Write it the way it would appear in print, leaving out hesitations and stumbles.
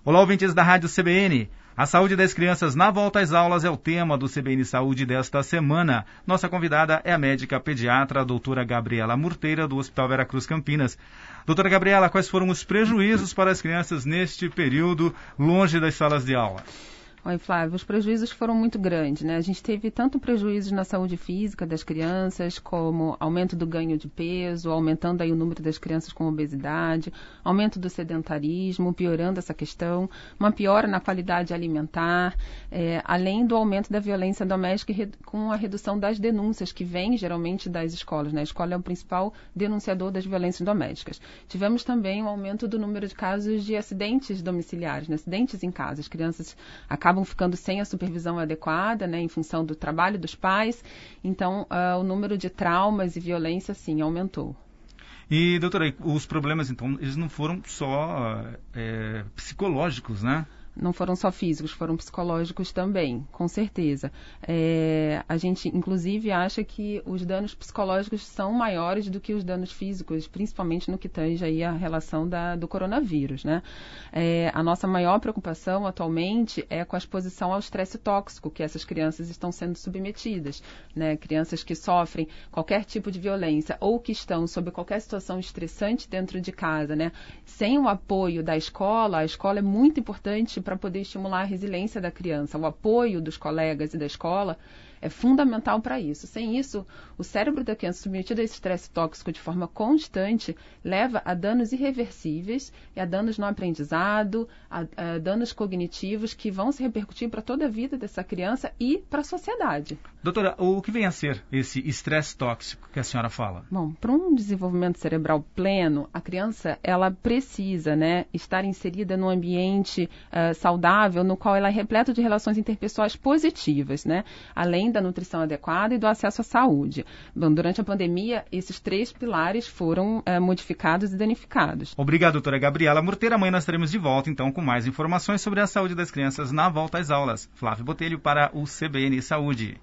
Olá, ouvintes da Rádio CBN. A saúde das crianças na volta às aulas é o tema do CBN Saúde desta semana. Nossa convidada é a médica pediatra, a doutora Gabriela Murteira, do Hospital Veracruz Campinas. Doutora Gabriela, quais foram os prejuízos para as crianças neste período longe das salas de aula? Oi, Flávio, os prejuízos foram muito grandes, né? A gente teve tanto prejuízos na saúde física das crianças, como aumento do ganho de peso, aumentando aí o número das crianças com obesidade, aumento do sedentarismo, piorando essa questão, uma piora na qualidade alimentar, além do aumento da violência doméstica com a redução das denúncias que vem geralmente das escolas, né? A escola é o principal denunciador das violências domésticas. Tivemos também um aumento do número de casos de acidentes domiciliares, né? Acidentes em casa. As crianças acabam ficando sem a supervisão adequada, né, em função do trabalho dos pais. Então, o número de traumas e violência, sim, aumentou. E, doutora, os problemas, então, eles não foram só psicológicos, né? Não foram só físicos, foram psicológicos também, com certeza. A gente, inclusive, acha que os danos psicológicos são maiores do que os danos físicos, principalmente no que tange aí a relação do coronavírus, né? A nossa maior preocupação atualmente é com a exposição ao estresse tóxico que essas crianças estão sendo submetidas, né? Crianças que sofrem qualquer tipo de violência ou que estão sob qualquer situação estressante dentro de casa, né? Sem o apoio da escola, a escola é muito importante para poder estimular a resiliência da criança. O apoio dos colegas e da escola é fundamental para isso. Sem isso, o cérebro da criança submetido a esse estresse tóxico de forma constante leva a danos irreversíveis e a danos no aprendizado, a danos cognitivos que vão se repercutir para toda a vida dessa criança e para a sociedade. Doutora, o que vem a ser esse estresse tóxico que a senhora fala? Bom, para um desenvolvimento cerebral pleno, a criança ela precisa, né, estar inserida num ambiente saudável, no qual ela é repleta de relações interpessoais positivas, né, além da nutrição adequada e do acesso à saúde. Bom, durante a pandemia, esses 3 pilares foram modificados e danificados. Obrigado, doutora Gabriela Murteira. Amanhã nós estaremos de volta, então, com mais informações sobre a saúde das crianças na volta às aulas. Flávio Botelho para o CBN Saúde.